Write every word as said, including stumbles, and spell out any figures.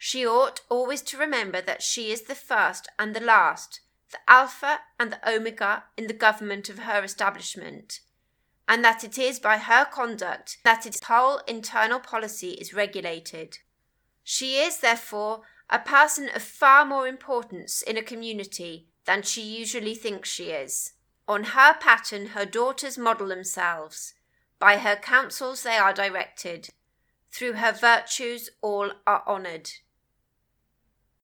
She ought always to remember that she is the first and the last, the Alpha and the Omega in the government of her establishment, and that it is by her conduct that its whole internal policy is regulated. She is, therefore, a person of far more importance in a community than she usually thinks she is. On her pattern her daughters model themselves. By her counsels they are directed. Through her virtues all are honoured.